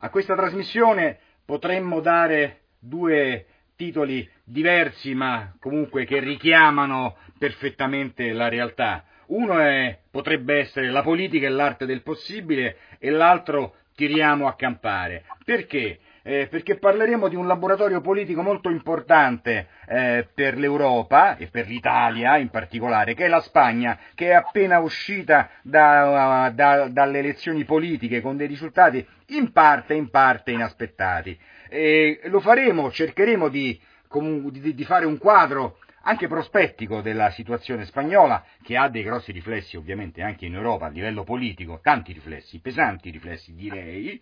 A questa trasmissione potremmo dare due titoli diversi, ma comunque che richiamano perfettamente la realtà. Uno potrebbe essere La politica e l'arte del possibile e l'altro Tiriamo a campare. Perché? Perché parleremo di un laboratorio politico molto importante per l'Europa e per l'Italia in particolare, che è la Spagna, che è appena uscita dalle elezioni politiche con dei risultati in parte inaspettati. Lo faremo, cercheremo di fare un quadro anche prospettico della situazione spagnola, che ha dei grossi riflessi ovviamente anche in Europa a livello politico, tanti riflessi, pesanti riflessi direi,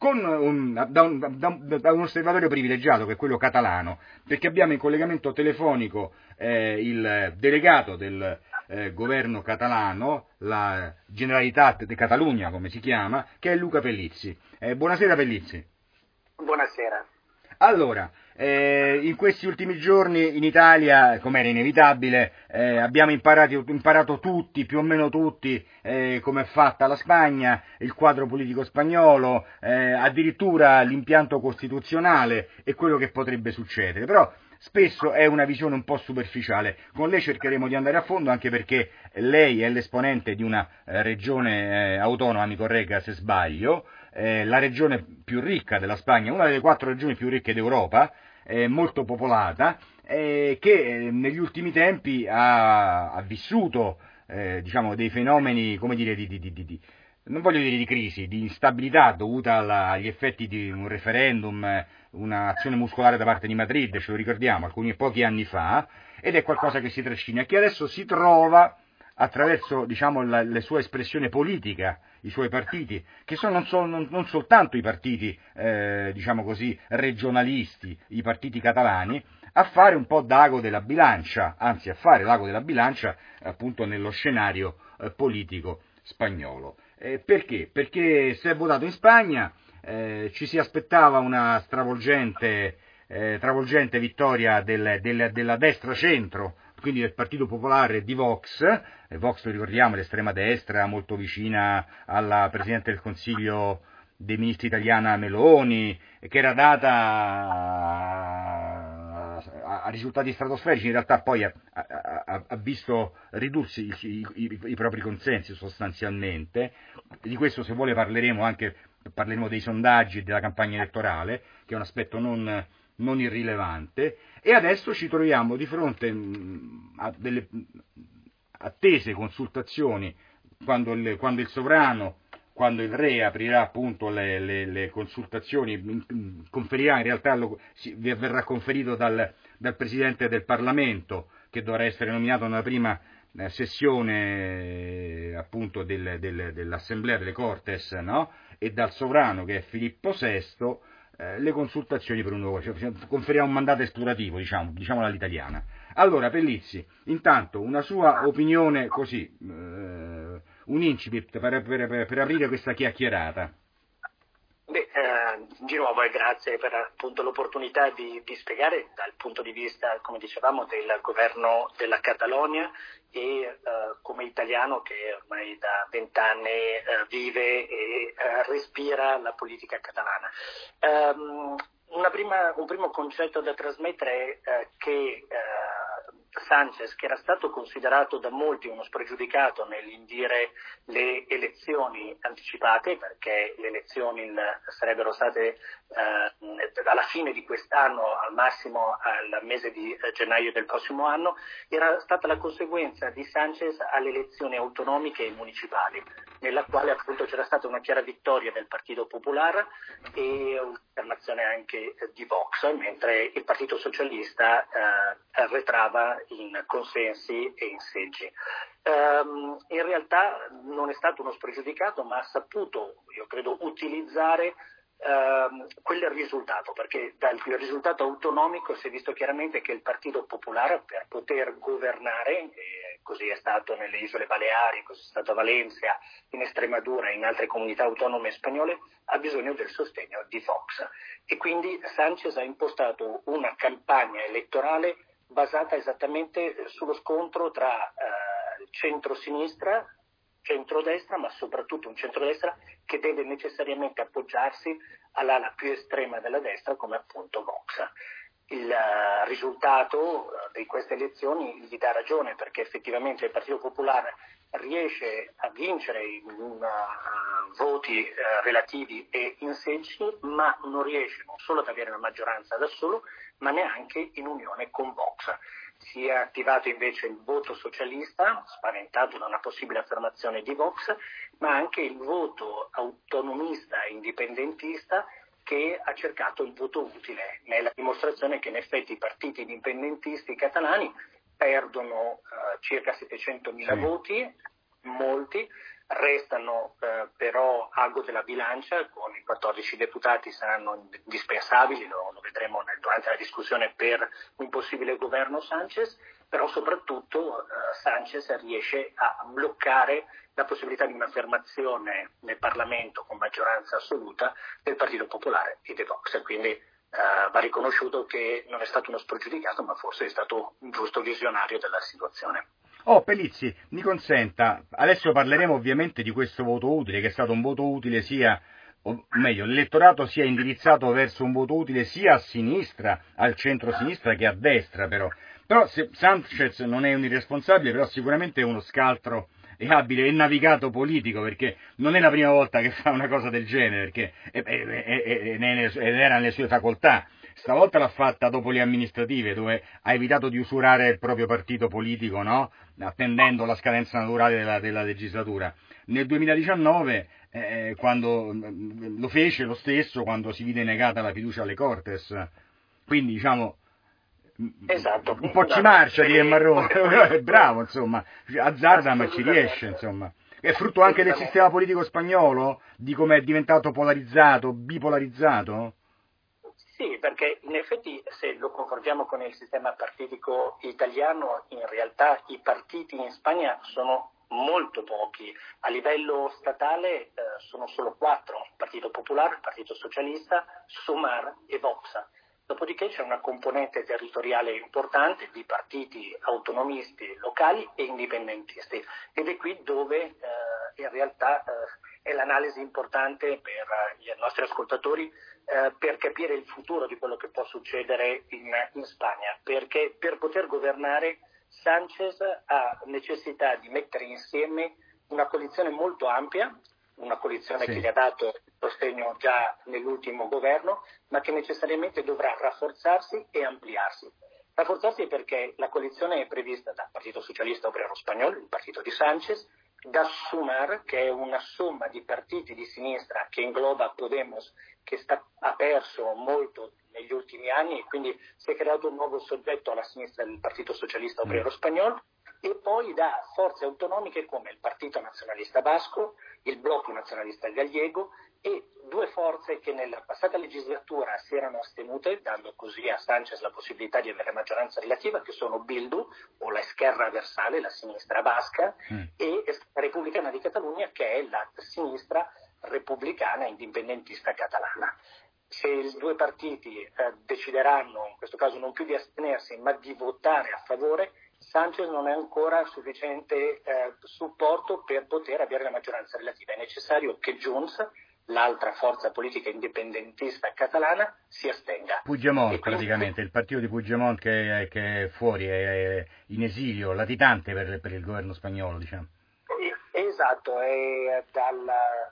da un osservatorio privilegiato che è quello catalano, perché abbiamo in collegamento telefonico il delegato del governo catalano, la Generalitat de Catalunya come si chiama, che è Luca Pellizzi. Buonasera Pellizzi. Buonasera. Allora, in questi ultimi giorni in Italia, come era inevitabile, abbiamo imparato tutti, più o meno tutti, come è fatta la Spagna, il quadro politico spagnolo, addirittura l'impianto costituzionale e quello che potrebbe succedere. Però spesso è una visione un po' superficiale. Con lei cercheremo di andare a fondo, anche perché lei è l'esponente di una regione autonoma, mi corregga se sbaglio, la regione più ricca della Spagna, una delle 4 regioni più ricche d'Europa, molto popolata, che negli ultimi tempi ha vissuto diciamo dei fenomeni, come dire, non voglio dire di crisi, di instabilità dovuta agli effetti di un referendum, un'azione muscolare da parte di Madrid, ce lo ricordiamo, alcuni pochi anni fa, ed è qualcosa che si trascina e che adesso si trova attraverso, diciamo, la sua espressione politica, i suoi partiti, che sono non soltanto i partiti, diciamo così, regionalisti, i partiti catalani, a fare un po' d'ago della bilancia, anzi a fare l'ago della bilancia appunto nello scenario politico spagnolo. Perché? Perché si è votato in Spagna, ci si aspettava una travolgente vittoria della destra centro, quindi del Partito Popolare di Vox. Vox, lo ricordiamo, è l'estrema destra, molto vicina alla Presidente del Consiglio dei Ministri italiana Meloni, che era data a risultati stratosferici, in realtà poi ha visto ridursi i propri consensi sostanzialmente. Di questo, se vuole, parleremo dei sondaggi e della campagna elettorale, che è un aspetto non irrilevante, e adesso ci troviamo di fronte a delle attese consultazioni quando il sovrano, quando il re aprirà appunto le consultazioni, conferirà, in realtà verrà conferito dal Presidente del Parlamento, che dovrà essere nominato nella prima sessione appunto dell'Assemblea delle Cortes, no? E dal sovrano, che è Filippo VI, le consultazioni per un nuovo, conferirà un mandato esplorativo, diciamola all'italiana. Allora, Pellizzi, intanto una sua opinione così, un incipit per aprire questa chiacchierata. Di nuovo grazie per appunto l'opportunità di spiegare dal punto di vista, come dicevamo, del governo della Catalogna e come italiano che ormai da 20 anni vive e respira la politica catalana. Un primo concetto da trasmettere è che Sánchez, che era stato considerato da molti uno spregiudicato nell'indire le elezioni anticipate, perché le elezioni sarebbero state alla fine di quest'anno, al massimo al mese di gennaio del prossimo anno, era stata la conseguenza di Sánchez alle elezioni autonomiche e municipali, nella quale appunto c'era stata una chiara vittoria del Partito Popolare e un'affermazione anche di Vox, mentre il Partito Socialista arretrava in consensi e in seggi. In realtà non è stato uno spregiudicato, ma ha saputo, io credo, utilizzare quel risultato, perché dal risultato autonomico si è visto chiaramente che il Partito Popolare, per poter governare, così è stato nelle Isole Baleari, così è stato a Valencia, in Estremadura e in altre comunità autonome spagnole, ha bisogno del sostegno di Vox. E quindi Sánchez ha impostato una campagna elettorale basata esattamente sullo scontro tra centro-sinistra centrodestra, ma soprattutto un centrodestra che deve necessariamente appoggiarsi all'ala più estrema della destra, come appunto Vox. Il risultato di queste elezioni gli dà ragione, perché effettivamente il Partito Popolare riesce a vincere in voti relativi e in seggi, ma non riesce non solo ad avere la maggioranza da solo, ma neanche in unione con Vox. Si è attivato invece il voto socialista, spaventato da una possibile affermazione di Vox, ma anche il voto autonomista e indipendentista, che ha cercato il voto utile, nella dimostrazione che in effetti i partiti indipendentisti catalani perdono circa 700.000 voti, molti, restano però ago della bilancia, con i 14 deputati saranno indispensabili, lo vedremo durante la discussione per un possibile governo Sánchez, però soprattutto Sánchez riesce a bloccare la possibilità di un'affermazione nel Parlamento con maggioranza assoluta del Partito Popolare e dei Vox, quindi va riconosciuto che non è stato uno spregiudicato, ma forse è stato un giusto visionario della situazione. Pelizzi, mi consenta, adesso parleremo ovviamente di questo voto utile, che è stato un voto utile sia, o meglio, l'elettorato sia indirizzato verso un voto utile sia a sinistra, al centro-sinistra, che a destra però. Però Sánchez non è un irresponsabile, però sicuramente è uno scaltro e abile e navigato politico, perché non è la prima volta che fa una cosa del genere, perché era nelle sue facoltà. Stavolta l'ha fatta dopo le amministrative, dove ha evitato di usurare il proprio partito politico, no? Attendendo la scadenza naturale della legislatura. Nel 2019, quando lo fece lo stesso, quando si vide negata la fiducia alle Cortes. Quindi, diciamo, esatto, un po' ci marcia di Marrone, è bravo, insomma, azzarda ma ci riesce, insomma. È frutto anche del sistema politico spagnolo, di come è diventato polarizzato, bipolarizzato? Sì, perché in effetti se lo confrontiamo con il sistema partitico italiano, in realtà i partiti in Spagna sono molto pochi. A livello statale sono solo 4, il Partito Popolare, il Partito Socialista, Sumar e Vox. Dopodiché c'è una componente territoriale importante di partiti autonomisti locali e indipendentisti, ed è qui dove in realtà è l'analisi importante per i nostri ascoltatori per capire il futuro di quello che può succedere in Spagna, perché per poter governare Sánchez ha necessità di mettere insieme una coalizione molto ampia, una coalizione che gli ha dato sostegno già nell'ultimo governo, ma che necessariamente dovrà rafforzarsi e ampliarsi. Rafforzarsi perché la coalizione è prevista dal Partito Socialista Obrero Spagnolo, il partito di Sánchez, da Sumar, che è una somma di partiti di sinistra che ingloba Podemos, che ha perso molto negli ultimi anni, e quindi si è creato un nuovo soggetto alla sinistra del Partito Socialista Obrero Spagnolo, e poi da forze autonomiche come il Partito Nazionalista Basco, il Blocco Nazionalista Gallego, e due forze che nella passata legislatura si erano astenute, dando così a Sánchez la possibilità di avere maggioranza relativa, che sono Bildu, o la Esquerra Versale, la sinistra basca, e Repubblicana di Catalunya, che è la sinistra repubblicana indipendentista catalana. Se i due partiti decideranno, in questo caso non più di astenersi, ma di votare a favore, Sánchez non ha ancora sufficiente supporto per poter avere la maggioranza relativa. È necessario che Junts, l'altra forza politica indipendentista catalana, si astenga. Puigdemont, praticamente, il partito di Puigdemont che è fuori, è in esilio, latitante per il governo spagnolo, diciamo. Esatto, è dal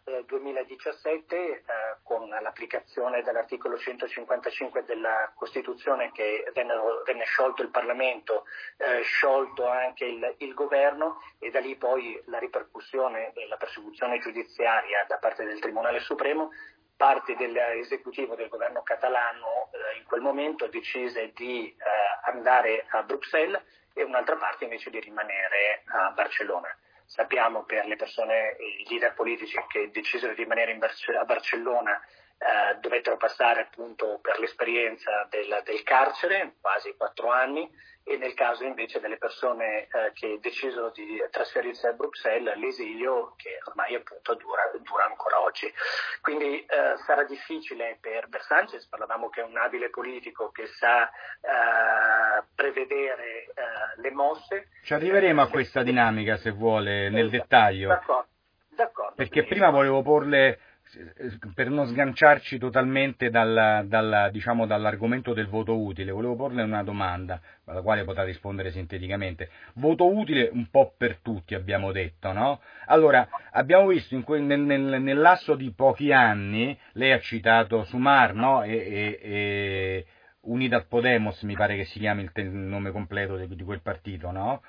2017 con l'applicazione dell'articolo 155 della Costituzione che venne sciolto il Parlamento, sciolto anche il governo, e da lì poi la ripercussione e la persecuzione giudiziaria da parte del Tribunale Supremo. Parte dell'esecutivo del governo catalano in quel momento decise di andare a Bruxelles e un'altra parte invece di rimanere a Barcellona. Sappiamo per le persone, i leader politici che decisero di rimanere a Barcellona dovettero passare appunto per l'esperienza del carcere, quasi 4 anni, e nel caso invece delle persone che decisero di trasferirsi a Bruxelles, l'esilio, che ormai appunto dura ancora oggi. Quindi sarà difficile per Sánchez, parlavamo che è un abile politico che sa prevedere le mosse. Ci arriveremo a questa dinamica, se vuole, nel dettaglio. D'accordo. Perché prima volevo porle, per non sganciarci totalmente diciamo, dall'argomento del voto utile, volevo porle una domanda, alla quale potrà rispondere sinteticamente. Voto utile un po' per tutti, abbiamo detto, no? Allora, abbiamo visto nel lasso di pochi anni, lei ha citato Sumar, no? E Unidas Podemos, mi pare che si chiami il nome completo di quel partito, no?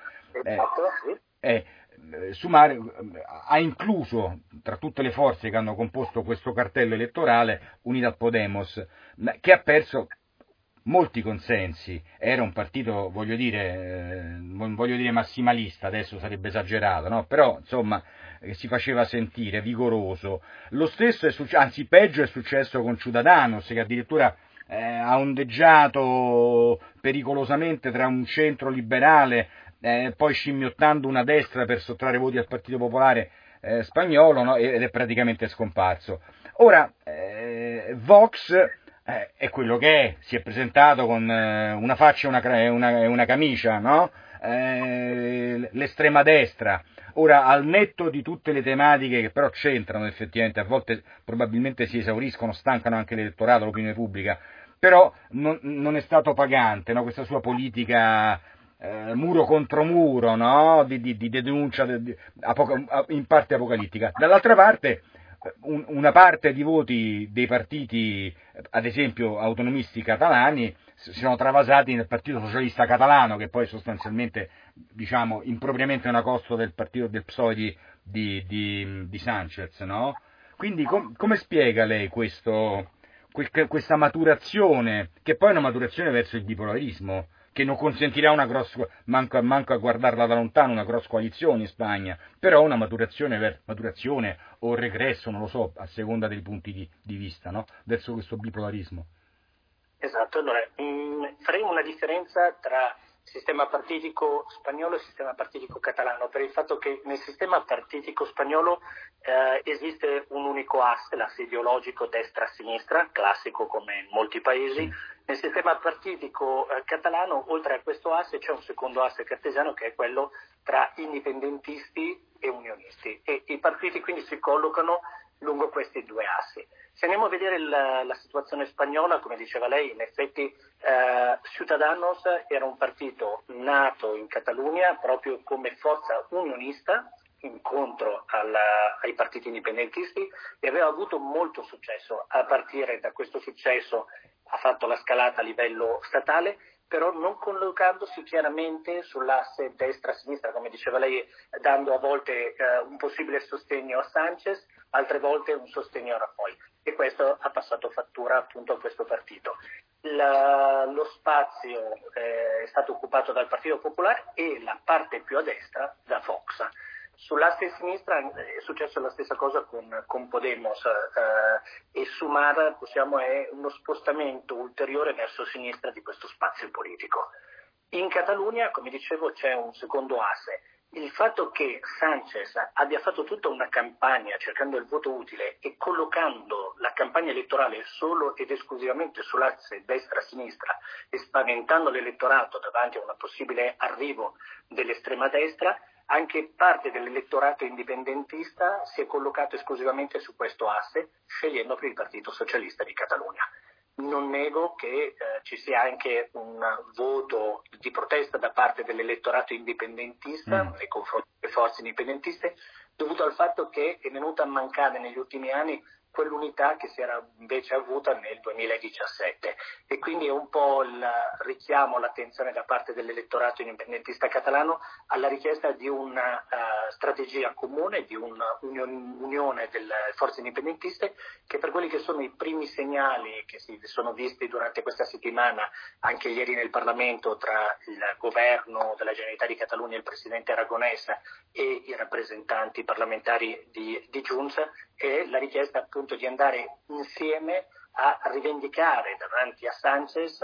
Sumar ha incluso tra tutte le forze che hanno composto questo cartello elettorale Unidas Podemos, che ha perso molti consensi. Era un partito, non voglio dire massimalista, adesso sarebbe esagerato, no? Però insomma si faceva sentire vigoroso. Lo stesso anzi peggio è successo con Ciudadanos, che addirittura ha ondeggiato pericolosamente tra un centro liberale, poi scimmiottando una destra per sottrarre voti al Partito Popolare spagnolo, no? Ed è praticamente scomparso. Ora, Vox è quello che è, si è presentato con una faccia e una camicia, no? L'estrema destra. Ora, al netto di tutte le tematiche che però c'entrano effettivamente, a volte probabilmente si esauriscono, stancano anche l'elettorato, l'opinione pubblica, però non è stato pagante, no? Questa sua politica muro contro muro, no? di denuncia in parte apocalittica. Dall'altra parte, una parte di voti dei partiti, ad esempio autonomisti catalani, si sono travasati nel Partito Socialista Catalano, che poi sostanzialmente, diciamo, impropriamente è una costo del partito del PSOE di Sánchez, no? Quindi come spiega lei questa maturazione, che poi è una maturazione verso il bipolarismo, che non consentirà manco a guardarla da lontano, una grossa coalizione in Spagna, però una maturazione o regresso, non lo so, a seconda dei punti di vista, no? Verso questo bipolarismo. Esatto, allora faremo una differenza tra sistema partitico spagnolo e sistema partitico catalano, per il fatto che nel sistema partitico spagnolo esiste un unico asse, l'asse ideologico destra-sinistra, classico come in molti paesi. Nel sistema partitico catalano, oltre a questo asse, c'è un secondo asse cartesiano, che è quello tra indipendentisti e unionisti, e i partiti quindi si collocano lungo questi due assi. Se andiamo a vedere la situazione spagnola, come diceva lei, in effetti Ciudadanos era un partito nato in Catalunya proprio come forza unionista, incontro ai partiti indipendentisti, e aveva avuto molto successo. A partire da questo successo ha fatto la scalata a livello statale, però non collocandosi chiaramente sull'asse destra-sinistra, come diceva lei, dando a volte un possibile sostegno a Sánchez, altre volte un sostegno a Rajoy, e questo ha passato fattura appunto a questo partito. Lo spazio è stato occupato dal Partito Popolare e la parte più a destra da Vox. Sull'asse sinistra è successa la stessa cosa con Podemos, e Sumar è uno spostamento ulteriore verso sinistra di questo spazio politico. In Catalunya, come dicevo, c'è un secondo asse. Il fatto che Sánchez abbia fatto tutta una campagna cercando il voto utile e collocando la campagna elettorale solo ed esclusivamente sull'asse destra-sinistra e spaventando l'elettorato davanti a un possibile arrivo dell'estrema destra, anche parte dell'elettorato indipendentista si è collocato esclusivamente su questo asse, scegliendo per il Partito Socialista di Catalunya. Non nego che ci sia anche un voto di protesta da parte dell'elettorato indipendentista nei confronti delle forze indipendentiste, dovuto al fatto che è venuta a mancare negli ultimi anni quell'unità che si era invece avuta nel 2017, e quindi è un po' il richiamo all'attenzione da parte dell'elettorato indipendentista catalano alla richiesta di una strategia comune, di un'unione delle forze indipendentiste, che per quelli che sono i primi segnali che si sono visti durante questa settimana, anche ieri nel Parlamento, tra il governo della Generalitat di Catalunya, il presidente Aragonès e i rappresentanti parlamentari di Junts, e la richiesta appunto di andare insieme a rivendicare davanti a Sanchez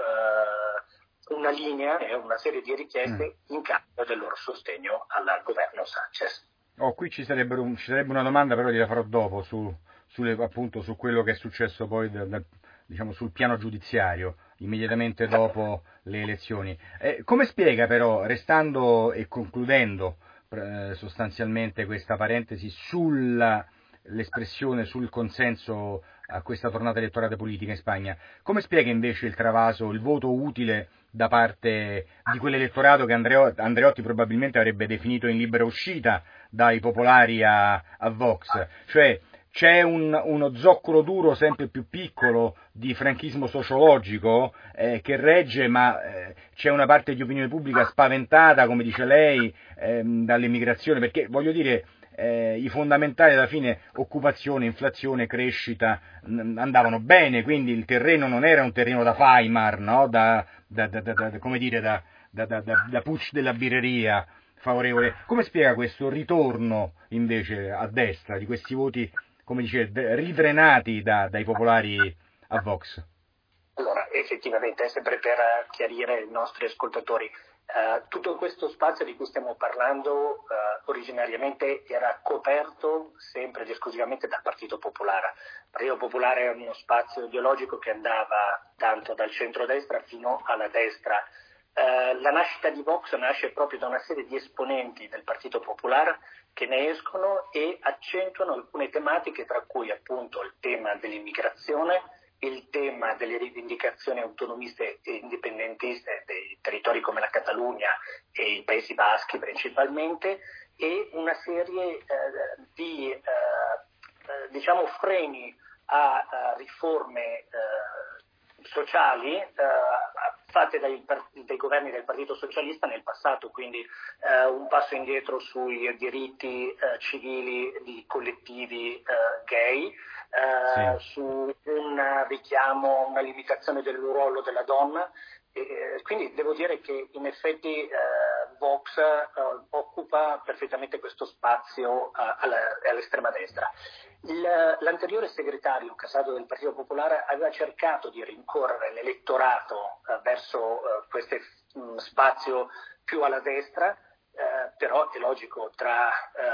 una linea e una serie di richieste in cambio del loro sostegno al governo Sanchez. Qui ci sarebbe una domanda, però gliela farò dopo, appunto su quello che è successo poi diciamo, sul piano giudiziario, immediatamente dopo le elezioni. Come spiega però, restando e concludendo sostanzialmente questa parentesi sull'espressione, sul consenso a questa tornata elettorale politica in Spagna, come spiega invece il travaso, il voto utile da parte di quell'elettorato che Andreotti probabilmente avrebbe definito in libera uscita dai popolari a Vox? Cioè c'è uno zoccolo duro sempre più piccolo di franchismo sociologico che regge, ma c'è una parte di opinione pubblica spaventata, come dice lei, dall'immigrazione, perché voglio dire, i fondamentali alla fine, occupazione, inflazione, crescita, andavano bene, quindi il terreno non era un terreno da Weimar, no? Come dire, da Puig della birreria favorevole. Come spiega questo ritorno invece a destra di questi voti, come dice, ridrenati dai popolari a Vox? Allora, effettivamente, sempre per chiarire ai nostri ascoltatori, tutto questo spazio di cui stiamo parlando originariamente era coperto sempre ed esclusivamente dal Partito Popolare. Il Partito Popolare è uno spazio ideologico che andava tanto dal centrodestra fino alla destra. La nascita di Vox nasce proprio da una serie di esponenti del Partito Popolare che ne escono e accentuano alcune tematiche, tra cui appunto il tema dell'immigrazione, il tema delle rivendicazioni autonomiste e indipendentiste dei territori come la Catalogna e i Paesi Baschi principalmente, e una serie di diciamo freni a riforme sociali fatte dai governi del Partito Socialista nel passato, quindi un passo indietro sui diritti civili di collettivi gay, su un richiamo, una limitazione del ruolo della donna. Quindi devo dire che in effetti Vox occupa perfettamente questo spazio all'estrema destra. L'anteriore segretario Casado del Partito Popolare aveva cercato di rincorrere l'elettorato verso questo spazio più alla destra, però è logico, tra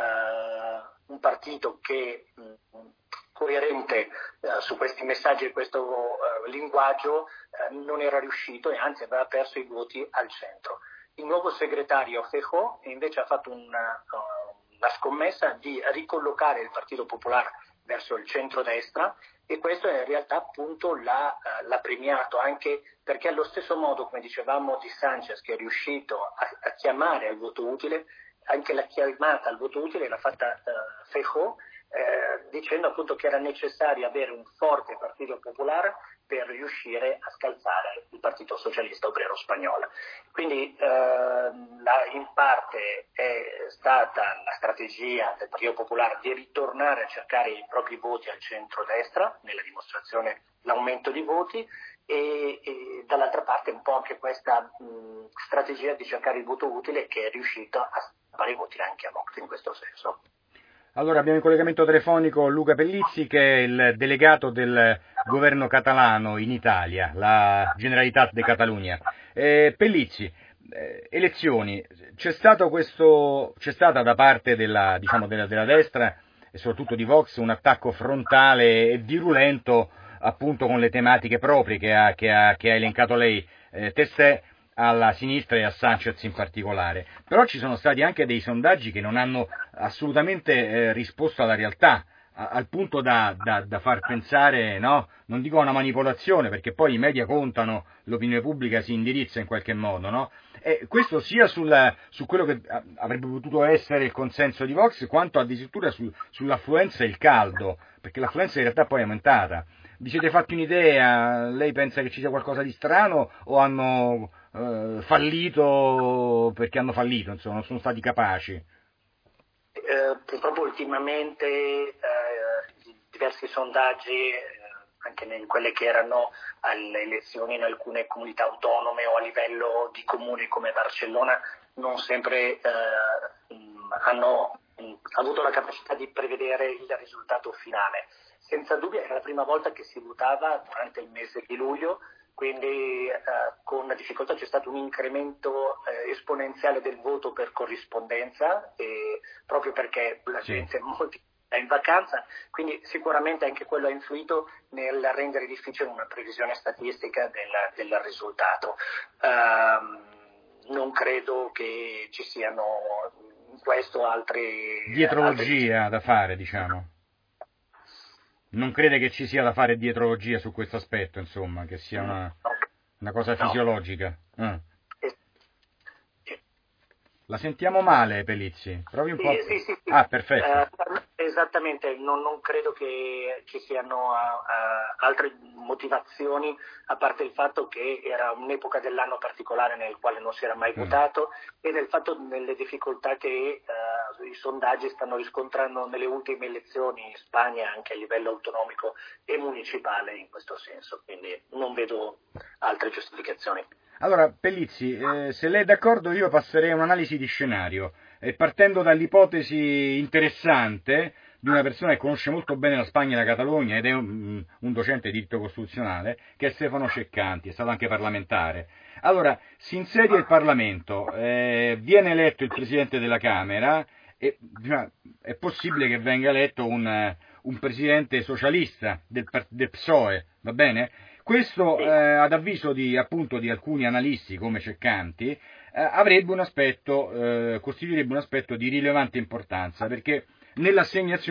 un partito che coerente su questi messaggi e questo linguaggio non era riuscito, e anzi aveva perso i voti al centro. Il nuovo segretario Feijóo invece ha fatto una scommessa di ricollocare il Partito Popolare verso il centrodestra, e questo in realtà appunto l'ha premiato, anche perché allo stesso modo, come dicevamo di Sanchez, che è riuscito a chiamare al voto utile, anche la chiamata al voto utile l'ha fatta Feijóo, dicendo appunto che era necessario avere un forte Partito Popolare per riuscire a scalzare il Partito Socialista Obrero Spagnolo. Quindi in parte è stata la strategia del Partito Popolare di ritornare a cercare i propri voti al centro-destra, nella dimostrazione l'aumento di voti, e dall'altra parte un po' anche questa strategia di cercare il voto utile, che è riuscito a fare i voti anche a Vox in questo senso. Allora abbiamo in collegamento telefonico Luca Pellizzi, che è il delegato del governo catalano in Italia, la Generalitat de Catalunya. Pellizzi, elezioni, c'è stata da parte della destra e soprattutto di Vox un attacco frontale e virulento appunto con le tematiche proprie che ha elencato lei testé, alla sinistra e a Sanchez in particolare. Però ci sono stati anche dei sondaggi che non hanno assolutamente risposto alla realtà, al punto da far pensare, no? Non dico a una manipolazione, perché poi i media contano, l'opinione pubblica si indirizza in qualche modo, no? E questo sia su quello che avrebbe potuto essere il consenso di Vox, quanto addirittura sull'affluenza e il caldo, perché l'affluenza in realtà poi è aumentata. Vi siete fatti un'idea? Lei pensa che ci sia qualcosa di strano, o hanno fallito perché hanno fallito, insomma, non sono stati capaci? Purtroppo ultimamente diversi sondaggi, anche in quelle che erano alle elezioni in alcune comunità autonome o a livello di comuni come Barcellona, non sempre hanno ha avuto la capacità di prevedere il risultato finale. Senza dubbio era la prima volta che si votava durante il mese di luglio, quindi con difficoltà c'è stato un incremento esponenziale del voto per corrispondenza, proprio perché la gente molti è in vacanza, quindi sicuramente anche quello ha influito nel rendere difficile una previsione statistica del risultato. Non credo che ci siano in questo dietrologia da fare, diciamo. Non crede che ci sia da fare dietrologia su questo aspetto, insomma, che sia una cosa fisiologica? La sentiamo male, Pelizzi? Provi un po'. Sì. Ah, perfetto. Esattamente, non credo che ci siano altre motivazioni, a parte il fatto che era un'epoca dell'anno particolare nel quale non si era mai votato, e del fatto delle difficoltà che i sondaggi stanno riscontrando nelle ultime elezioni in Spagna, anche a livello autonomico e municipale in questo senso, quindi non vedo altre giustificazioni. Allora, Pelizzi, se lei è d'accordo io passerei a un'analisi di scenario, partendo dall'ipotesi interessante di una persona che conosce molto bene la Spagna e la Catalogna ed è un docente di diritto costituzionale, che è Stefano Ceccanti, è stato anche parlamentare. Allora, si insedia il Parlamento, viene eletto il Presidente della Camera e è possibile che venga eletto un Presidente socialista del PSOE, va bene? Questo, ad avviso di alcuni analisti come Ceccanti, avrebbe un aspetto, costituirebbe un aspetto di rilevante importanza, perché nella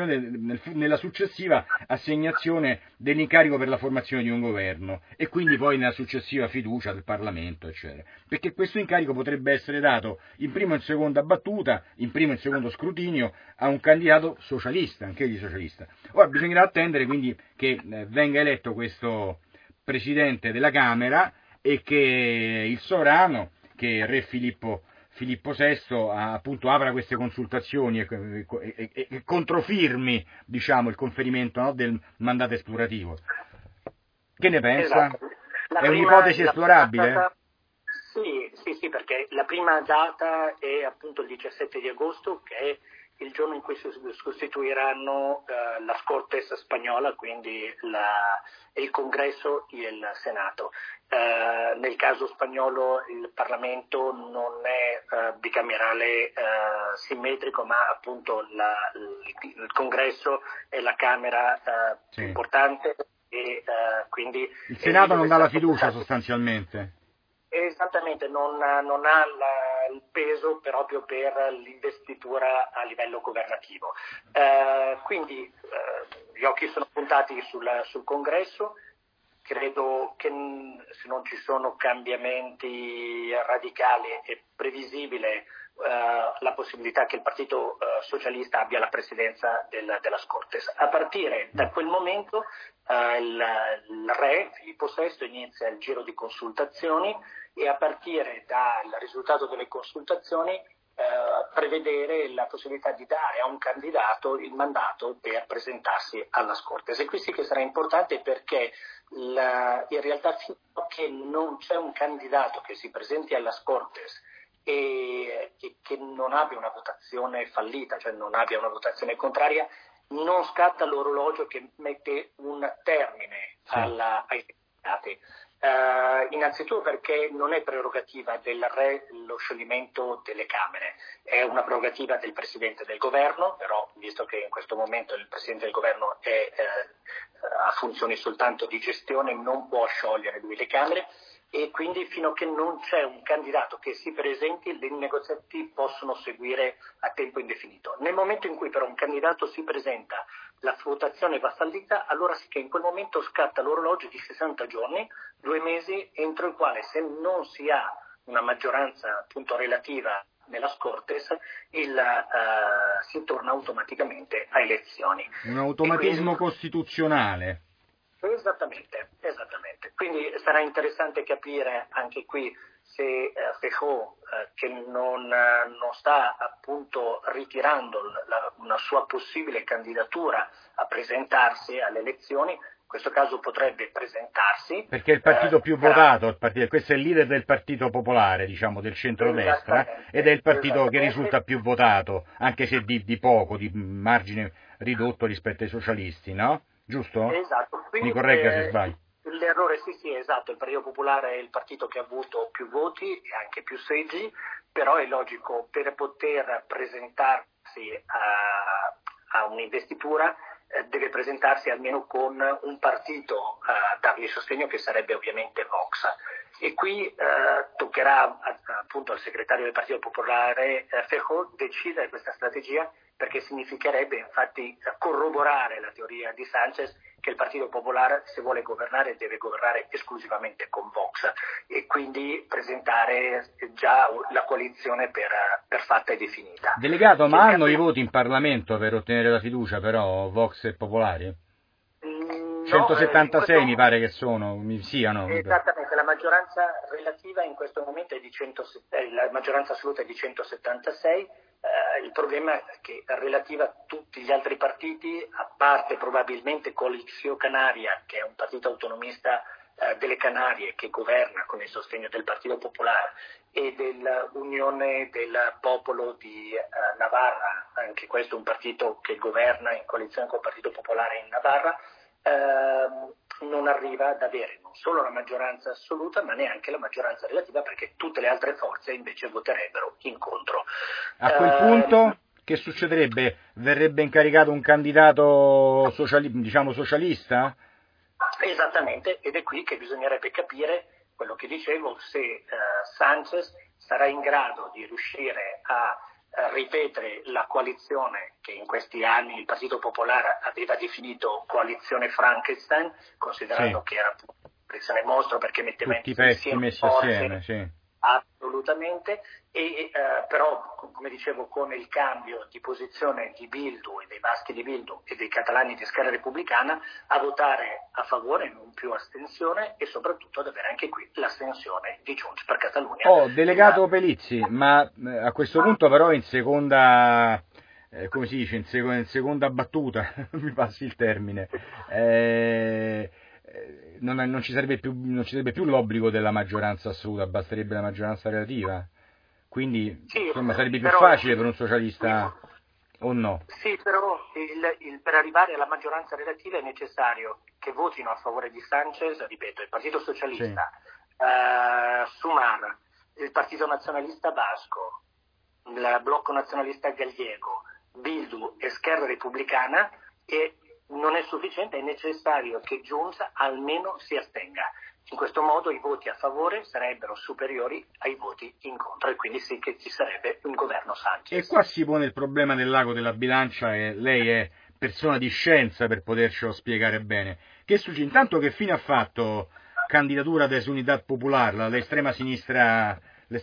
successiva assegnazione dell'incarico per la formazione di un governo e quindi poi nella successiva fiducia del Parlamento, eccetera. Perché questo incarico potrebbe essere dato in prima e in seconda battuta, in primo e in secondo scrutinio, a un candidato socialista, anch'egli socialista. Ora bisognerà attendere quindi che venga eletto questo Presidente della Camera e che il sovrano, che Re Filippo VI appunto apra queste consultazioni e controfirmi, diciamo, il conferimento del mandato esplorativo. Che ne pensa? Esatto. È un'ipotesi esplorabile? Sì, perché la prima data è appunto il 17 di agosto, che è il giorno in cui si costituiranno la Cortes spagnola, quindi il Congresso e il Senato. Nel caso spagnolo il Parlamento non è bicamerale simmetrico, ma appunto il Congresso è la Camera più importante e quindi il Senato non dà la fiducia sostanzialmente. Esattamente, non ha il peso proprio per l'investitura a livello governativo. Quindi gli occhi sono puntati sul Congresso. Credo che se non ci sono cambiamenti radicali è previsibile la possibilità che il Partito Socialista abbia la presidenza della Cortes. A partire da quel momento il re Filippo VI inizia il giro di consultazioni e a partire dal risultato delle consultazioni prevedere la possibilità di dare a un candidato il mandato per presentarsi alla Cortes. E qui sì che sarà importante perché in realtà fino a che non c'è un candidato che si presenti alla Cortes e che non abbia una votazione fallita, cioè non abbia una votazione contraria, non scatta l'orologio che mette un termine ai candidati. Innanzitutto perché non è prerogativa del re lo scioglimento delle Camere, è una prerogativa del Presidente del Governo, però visto che in questo momento il Presidente del Governo ha funzioni soltanto di gestione, non può sciogliere lui le Camere e quindi fino a che non c'è un candidato che si presenti i negoziati possono seguire a tempo indefinito. Nel momento in cui però un candidato si presenta, la votazione va fallita, allora sì che in quel momento scatta l'orologio di 60 giorni, 2 mesi, entro il quale se non si ha una maggioranza appunto relativa nella Cortes si torna automaticamente a elezioni. Un automatismo costituzionale. Esattamente. Quindi sarà interessante capire anche qui se Feijó, che non sta appunto ritirando una sua possibile candidatura a presentarsi alle elezioni, in questo caso potrebbe presentarsi. Perché è il partito più votato, questo è il leader del Partito Popolare, diciamo, del centrodestra, ed è il partito che risulta più votato, anche se di poco, di margine ridotto rispetto ai socialisti, no? Giusto? Esatto. Quindi, mi corregga se sbaglio. L'errore sì, esatto, il Partito Popolare è il partito che ha avuto più voti e anche più seggi, però è logico, per poter presentarsi a un'investitura deve presentarsi almeno con un partito a dargli sostegno, che sarebbe ovviamente Vox. E qui toccherà appunto al segretario del Partito Popolare Feijó decidere questa strategia, perché significherebbe infatti corroborare la teoria di Sanchez che il Partito Popolare, se vuole governare, deve governare esclusivamente con Vox, e quindi presentare già la coalizione per fatta e definita. Delegato, ma hanno i voti in Parlamento per ottenere la fiducia, però, Vox e Popolari? 176 mi pare che siano. Esattamente, la maggioranza relativa in questo momento è la maggioranza assoluta è di 176. Il problema è che relativa a tutti gli altri partiti, a parte probabilmente Coalició Canaria, che è un partito autonomista delle Canarie che governa con il sostegno del Partito Popolare, e dell'Unione del Popolo di Navarra, anche questo è un partito che governa in coalizione col Partito Popolare in Navarra, non arriva ad avere non solo la maggioranza assoluta, ma neanche la maggioranza relativa, perché tutte le altre forze invece voterebbero incontro. A quel punto che succederebbe? Verrebbe incaricato un candidato socialista? Esattamente, ed è qui che bisognerebbe capire quello che dicevo, se Sanchez sarà in grado di riuscire a ripetere la coalizione che in questi anni il Partito Popolare aveva definito coalizione Frankenstein, considerando che era una coalizione mostro perché metteva tutti i pezzi messi assieme, sì. Assolutamente, e però, come dicevo, con il cambio di posizione di Bildu e dei baschi di Bildu e dei catalani di Squerra Repubblicana, a votare a favore, non più astensione, e soprattutto ad avere anche qui l'astensione di Junts per Catalunya. Delegato Pelizzi, ma a questo punto però in seconda, come si dice, in seconda battuta, mi passi il termine, non ci sarebbe più l'obbligo della maggioranza assoluta, basterebbe la maggioranza relativa, quindi sì, insomma sarebbe più però, facile per un socialista, o no? Sì, però per arrivare alla maggioranza relativa è necessario che votino a favore di Sanchez, ripeto, il Partito Socialista, Sumar, il Partito Nazionalista Basco, il Blocco Nazionalista Gallego, Bildu e Squerra Repubblicana, e non è sufficiente, è necessario che Junts almeno si astenga. In questo modo i voti a favore sarebbero superiori ai voti in contro, e quindi sì che ci sarebbe un governo Sanchez. E qua si pone il problema del lago della bilancia, e lei è persona di scienza per potercelo spiegare bene. Che succede? Intanto, che fine ha fatto candidatura Desunidad Popular, l'estrema sinistra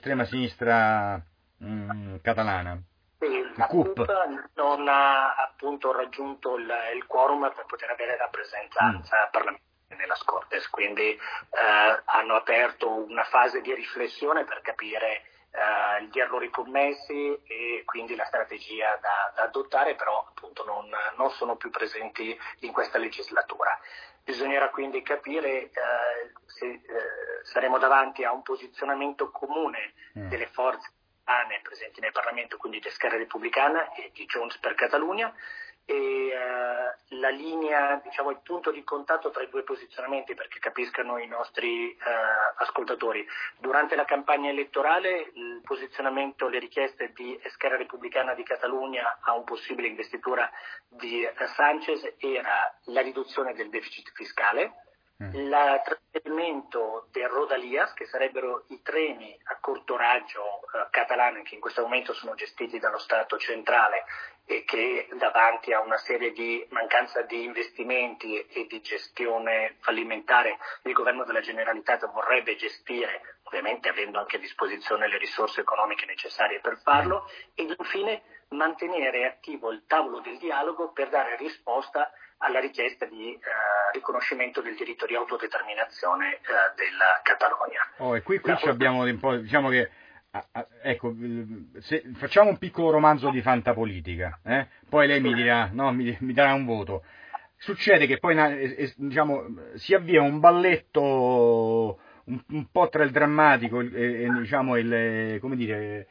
catalana? La CUP non ha appunto raggiunto il quorum per poter avere rappresentanza parlamentare nella Cortes, quindi hanno aperto una fase di riflessione per capire gli errori commessi e quindi la strategia da adottare, però appunto non sono più presenti in questa legislatura. Bisognerà quindi capire se saremo davanti a un posizionamento comune delle forze presenti nel Parlamento, quindi di Squerra Repubblicana e di Junts per Catalunya, e la linea, diciamo, il punto di contatto tra i due posizionamenti, perché capiscano i nostri ascoltatori. Durante la campagna elettorale il posizionamento, le richieste di Squerra Repubblicana di Catalunya a un possibile investitura di Sanchez era la riduzione del deficit fiscale, il trasferimento del Rodalies, che sarebbero i treni a corto raggio catalani che in questo momento sono gestiti dallo Stato centrale e che, davanti a una serie di mancanza di investimenti e di gestione fallimentare, il governo della Generalitat vorrebbe gestire, ovviamente avendo anche a disposizione le risorse economiche necessarie per farlo, e infine mantenere attivo il tavolo del dialogo per dare risposta alla richiesta di riconoscimento del diritto di autodeterminazione della Catalogna. E qui abbiamo un po', diciamo che ecco, se facciamo un piccolo romanzo di fantapolitica, poi lei mi dirà, no, mi darà un voto. Succede che poi diciamo, si avvia un balletto un po' tra il drammatico e diciamo come dire,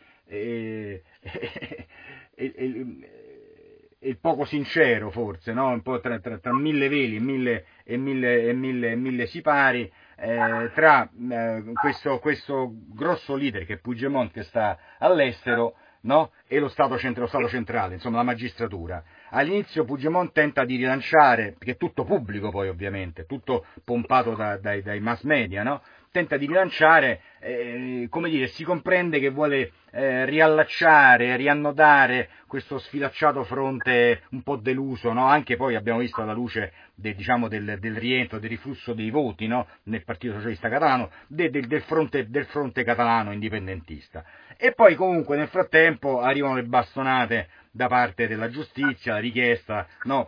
il poco sincero forse, no? Un po' tra mille veli e mille sipari, tra questo grosso leader che è Puigdemont, che sta all'estero, no? E lo Stato centrale, insomma la magistratura. All'inizio Puigdemont tenta di rilanciare, perché è tutto pubblico poi ovviamente, tutto pompato dai mass media, no? Tenta di rilanciare, come dire, si comprende che vuole riallacciare, riannodare questo sfilacciato fronte un po' deluso, no? Anche poi abbiamo visto alla luce del rientro, del riflusso dei voti, no? Nel Partito Socialista Catalano, del fronte catalano indipendentista. E poi comunque nel frattempo arrivano le bastonate da parte della giustizia, la richiesta, no?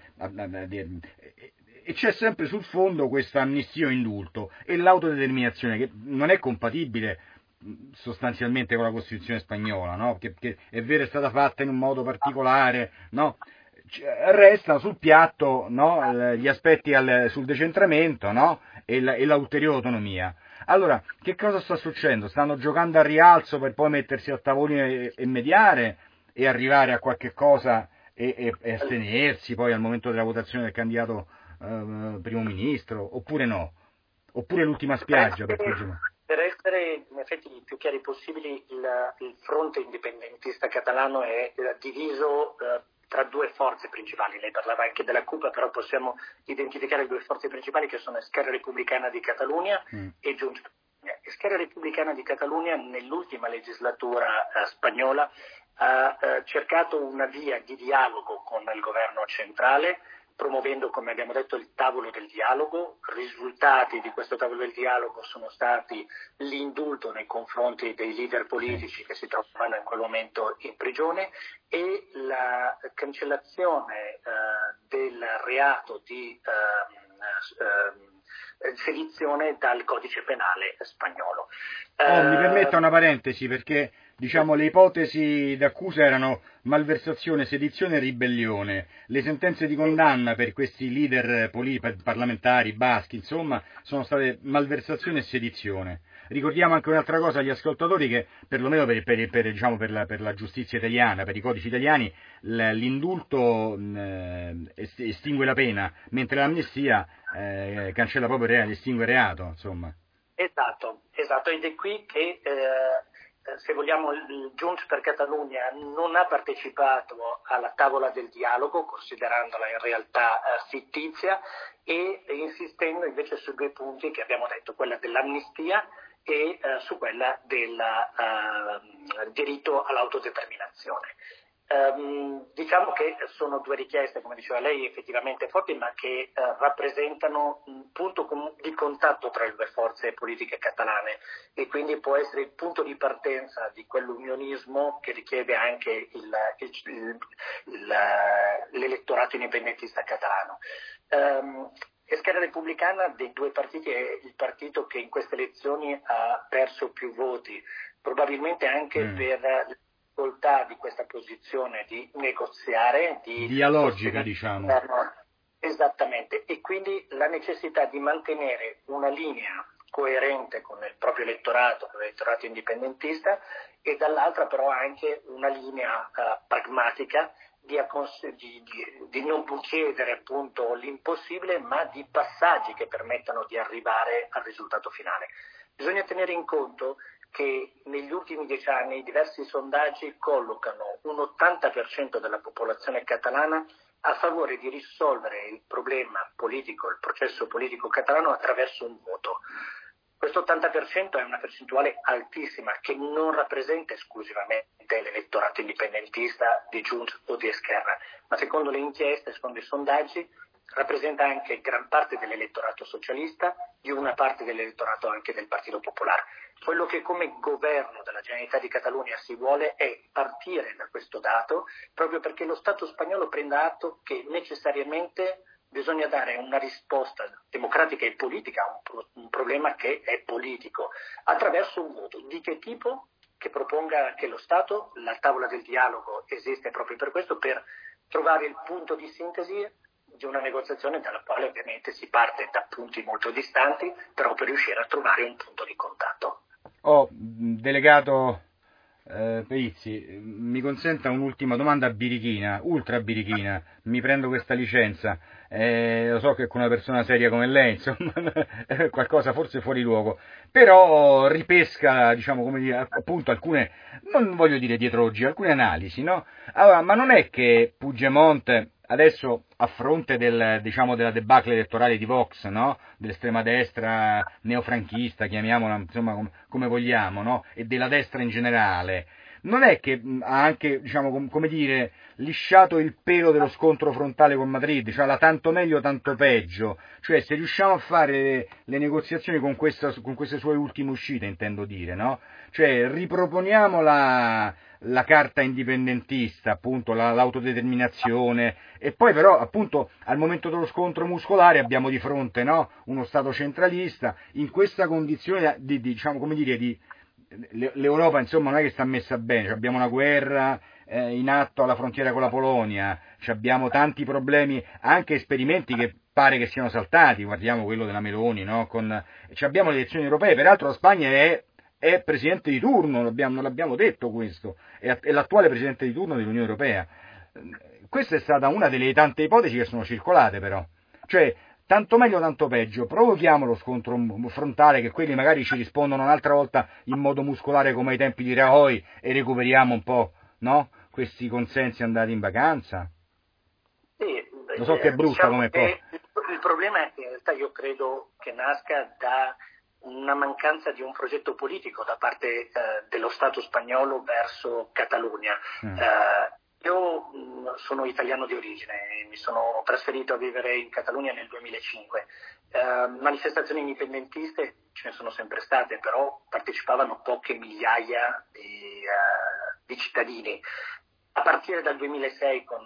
E c'è sempre sul fondo questa amnistia o indulto e l'autodeterminazione, che non è compatibile sostanzialmente con la Costituzione spagnola, no? Che è vero, è stata fatta in un modo particolare, no? Resta sul piatto, no? Gli aspetti sul decentramento, no? E l'ulteriore autonomia. Allora, che cosa sta succedendo? Stanno giocando al rialzo per poi mettersi a tavolino e mediare e arrivare a qualche cosa e astenersi poi al momento della votazione del candidato primo ministro, oppure no? Oppure l'ultima spiaggia per Puigdemont? Per essere in effetti i più chiari possibili, il fronte indipendentista catalano è diviso tra due forze principali. Lei parlava anche della CUP, però possiamo identificare le due forze principali, che sono Esquerra Republicana di Catalunya e Junts. Esquerra Republicana di Catalunya nell'ultima legislatura spagnola ha cercato una via di dialogo con il governo centrale, promuovendo, come abbiamo detto, il tavolo del dialogo. Risultati di questo tavolo del dialogo sono stati l'indulto nei confronti dei leader politici che si trovavano in quel momento in prigione e la cancellazione del reato di sedizione dal codice penale spagnolo. Mi permetta una parentesi, perché diciamo le ipotesi d'accusa erano malversazione, sedizione e ribellione. Le sentenze di condanna per questi leader parlamentari baschi, insomma, sono state malversazione e sedizione. Ricordiamo anche un'altra cosa agli ascoltatori, che perlomeno per la giustizia italiana, per i codici italiani, l'indulto estingue la pena, mentre l'amnistia cancella proprio il reato, estingue il reato, insomma. Esatto, ed è qui che se vogliamo il Junts per Catalunya non ha partecipato alla tavola del dialogo, considerandola in realtà fittizia, e insistendo invece su due punti che abbiamo detto, quella dell'amnistia e su quella del diritto all'autodeterminazione. Diciamo che sono due richieste, come diceva lei, effettivamente forti, ma che rappresentano un punto di contatto tra le due forze politiche catalane, e quindi può essere il punto di partenza di quell'unionismo che richiede anche l'elettorato indipendentista catalano. Esquerra Republicana dei due partiti è il partito che in queste elezioni ha perso più voti, probabilmente anche per la difficoltà di questa posizione di negoziare, di dialogica, diciamo. Esattamente, e quindi la necessità di mantenere una linea coerente con il proprio elettorato, con l'elettorato indipendentista, e dall'altra però anche una linea pragmatica di non chiedere appunto l'impossibile, ma di passaggi che permettano di arrivare al risultato finale. Bisogna tenere in conto che negli ultimi 10 anni diversi sondaggi collocano un 80% della popolazione catalana a favore di risolvere il problema politico, il processo politico catalano attraverso un voto. Questo 80% è una percentuale altissima, che non rappresenta esclusivamente l'elettorato indipendentista di Junts o di Esquerra, ma secondo le inchieste, secondo i sondaggi, rappresenta anche gran parte dell'elettorato socialista, di una parte dell'elettorato anche del Partito Popolare. Quello che come governo della Generalitat di Catalunya si vuole è partire da questo dato, proprio perché lo Stato spagnolo prenda atto che necessariamente bisogna dare una risposta democratica e politica a un problema che è politico, attraverso un voto. Di che tipo? Che proponga che lo Stato, la tavola del dialogo esiste proprio per questo, per trovare il punto di sintesi di una negoziazione dalla quale ovviamente si parte da punti molto distanti, però per riuscire a trovare un punto di contatto. Delegato Peizzi, mi consenta un'ultima domanda birichina, ultra birichina, mi prendo questa licenza, lo so che con una persona seria come lei, insomma, qualcosa forse fuori luogo, però ripesca, diciamo, come dire, appunto alcune, non voglio dire dietrologie, alcune analisi, no? Allora, ma non è che Puigdemont adesso, a fronte diciamo, della debacle elettorale di Vox, no? Dell'estrema destra neofranchista, chiamiamola insomma come vogliamo, no? E della destra in generale, non è che ha anche, diciamo, come dire, lisciato il pelo dello scontro frontale con Madrid, cioè la tanto meglio tanto peggio, cioè se riusciamo a fare le negoziazioni con queste sue ultime uscite, intendo dire, no? Cioè riproponiamo la carta indipendentista, appunto l'autodeterminazione, e poi però appunto al momento dello scontro muscolare abbiamo di fronte, no? Uno Stato centralista. In questa condizione diciamo, come dire, l'Europa insomma non è che sta messa bene, abbiamo una guerra in atto alla frontiera con la Polonia, abbiamo tanti problemi, anche esperimenti che pare che siano saltati, guardiamo quello della Meloni, no? Abbiamo le elezioni europee, peraltro la Spagna è presidente di turno, non l'abbiamo detto questo, è l'attuale presidente di turno dell'Unione Europea. Questa è stata una delle tante ipotesi che sono circolate però, cioè tanto meglio tanto peggio, provochiamo lo scontro frontale, che quelli magari ci rispondono un'altra volta in modo muscolare come ai tempi di Rajoy e recuperiamo un po', no? Questi consensi andati in vacanza. Sì, lo so che è brutta come cosa. Il problema è che in realtà io credo che nasca da una mancanza di un progetto politico da parte dello Stato spagnolo verso Catalogna. Io sono italiano di origine, mi sono trasferito a vivere in Catalogna nel 2005. Manifestazioni indipendentiste ce ne sono sempre state, però partecipavano poche migliaia di cittadini. A partire dal 2006 con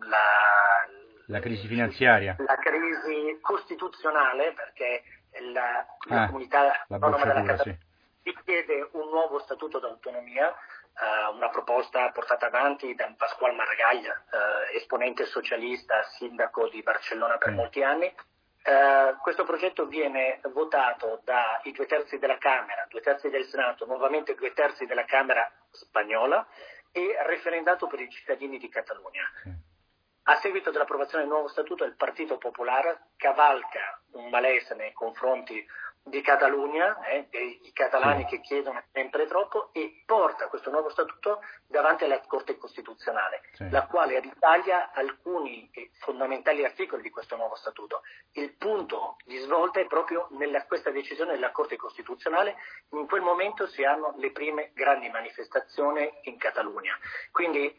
la crisi finanziaria, la crisi costituzionale, perché la comunità autonoma della Catalogna richiede un nuovo statuto d'autonomia, una proposta portata avanti da Pasqual Maragall, esponente socialista, sindaco di Barcellona per molti anni. Questo progetto viene votato dai 2/3 della Camera, 2/3 del Senato, nuovamente 2/3 della Camera spagnola e referendato per i cittadini di Catalogna. A seguito dell'approvazione del nuovo statuto, il Partito Popolare cavalca un malessere nei confronti di Catalogna, dei catalani che chiedono sempre troppo, e porta questo nuovo statuto davanti alla Corte Costituzionale, la quale ritaglia alcuni fondamentali articoli di questo nuovo statuto. Il punto di svolta è proprio questa decisione della Corte Costituzionale. In quel momento si hanno le prime grandi manifestazioni in Catalogna. Quindi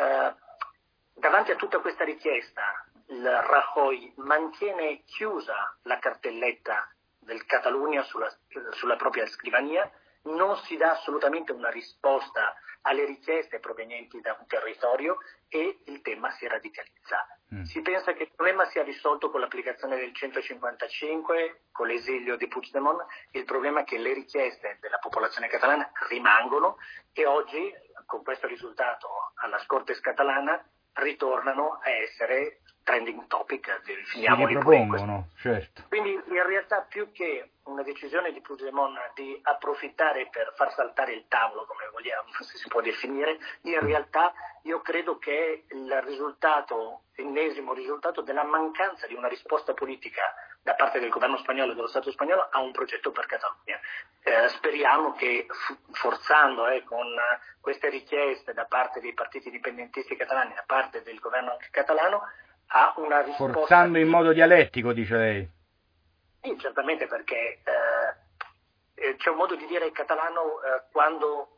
davanti a tutta questa richiesta, il Rajoy mantiene chiusa la cartelletta del Catalogna sulla propria scrivania, non si dà assolutamente una risposta alle richieste provenienti da un territorio e il tema si radicalizza. Si pensa che il problema sia risolto con l'applicazione del 155, con l'esilio di Puigdemont. Il problema è che le richieste della popolazione catalana rimangono e oggi, con questo risultato alla Corte catalana, ritornano a essere trending topic, si ripropongono, certo. Quindi in realtà più che una decisione di Puigdemont di approfittare per far saltare il tavolo, come vogliamo, se si può definire, in realtà io credo che l'ennesimo risultato della mancanza di una risposta politica da parte del governo spagnolo e dello Stato spagnolo a un progetto per Catalogna. Speriamo che forzando con queste richieste da parte dei partiti indipendentisti catalani, da parte del governo catalano, a una risposta. Forzando in modo dialettico, dice lei? Sì, certamente, perché c'è un modo di dire catalano quando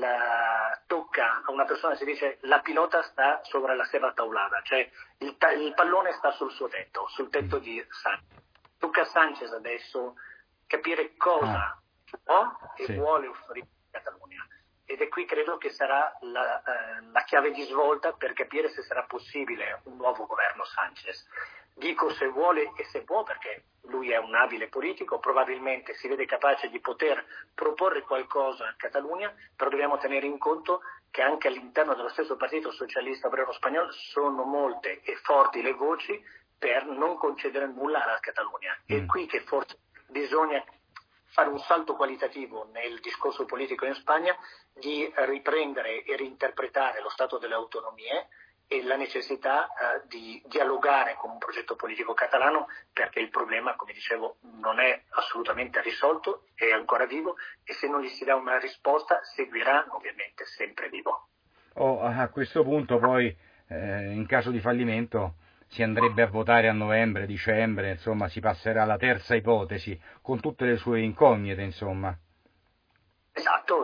tocca a una persona, si dice la pilota sta sopra la seva taulada, cioè il pallone sta sul suo tetto, sul tetto di Sanchez. Tocca a Sanchez adesso capire cosa può e vuole offrire a Catalogna. Ed è qui credo che sarà la chiave di svolta per capire se sarà possibile un nuovo governo Sanchez. Dico se vuole e se può, perché lui è un abile politico, probabilmente si vede capace di poter proporre qualcosa a Catalogna, però dobbiamo tenere in conto che anche all'interno dello stesso Partito Socialista Obrero Spagnolo sono molte e forti le voci per non concedere nulla alla Catalogna. È qui che forse bisogna fare un salto qualitativo nel discorso politico in Spagna, di riprendere e reinterpretare lo stato delle autonomie e la necessità di dialogare con un progetto politico catalano, perché il problema, come dicevo, non è assolutamente risolto, è ancora vivo, e se non gli si dà una risposta seguirà ovviamente sempre vivo. A questo punto poi, in caso di fallimento, si andrebbe a votare a novembre, dicembre, insomma si passerà alla terza ipotesi, con tutte le sue incognite, insomma. Esatto,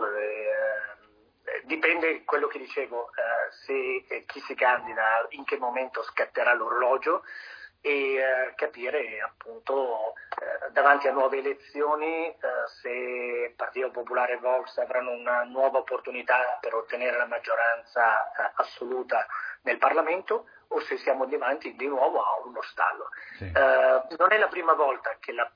dipende quello che dicevo, se chi si candida, in che momento scatterà l'orologio, e capire appunto davanti a nuove elezioni se il Partito Popolare e Vox avranno una nuova opportunità per ottenere la maggioranza assoluta nel Parlamento, o se siamo davanti di nuovo a uno stallo. Sì. Non è la prima volta che la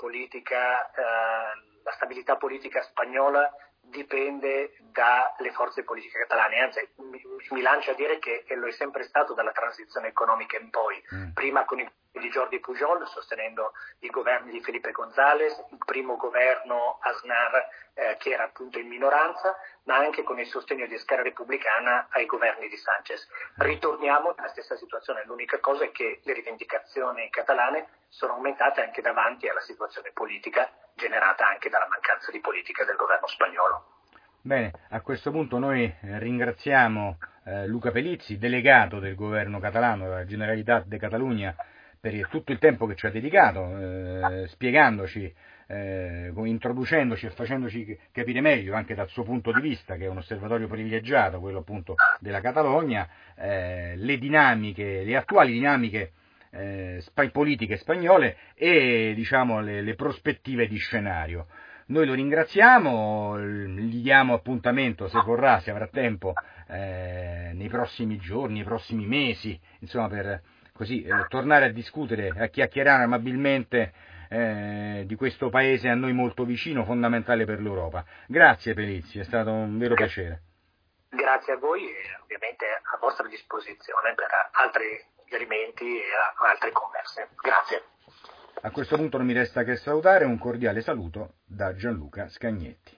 stabilità politica spagnola dipende dalle forze politiche catalane, anzi mi lancio a dire che lo è sempre stato dalla transizione economica in poi, prima con i di Jordi Pujol sostenendo i governi di Felipe González, il primo governo Aznar che era appunto in minoranza, ma anche con il sostegno di Esquerra Republicana ai governi di Sánchez. Ritorniamo nella stessa situazione, l'unica cosa è che le rivendicazioni catalane sono aumentate anche davanti alla situazione politica generata anche dalla mancanza di politica del governo spagnolo. Bene, a questo punto noi ringraziamo Luca Pelizzi, delegato del governo catalano, della Generalitat de Catalunya, per tutto il tempo che ci ha dedicato, spiegandoci, introducendoci e facendoci capire meglio anche dal suo punto di vista, che è un osservatorio privilegiato, quello appunto della Catalogna, le dinamiche, le attuali dinamiche politiche spagnole e diciamo le prospettive di scenario. Noi lo ringraziamo, gli diamo appuntamento se vorrà, se avrà tempo, nei prossimi giorni, nei prossimi mesi, insomma per così tornare a discutere, a chiacchierare amabilmente di questo paese a noi molto vicino, fondamentale per l'Europa. Grazie Pelizzi, è stato un vero piacere. Grazie a voi e ovviamente a vostra disposizione per altri chiarimenti e altre converse. Grazie. A questo punto non mi resta che salutare, un cordiale saluto da Gianluca Scagnetti.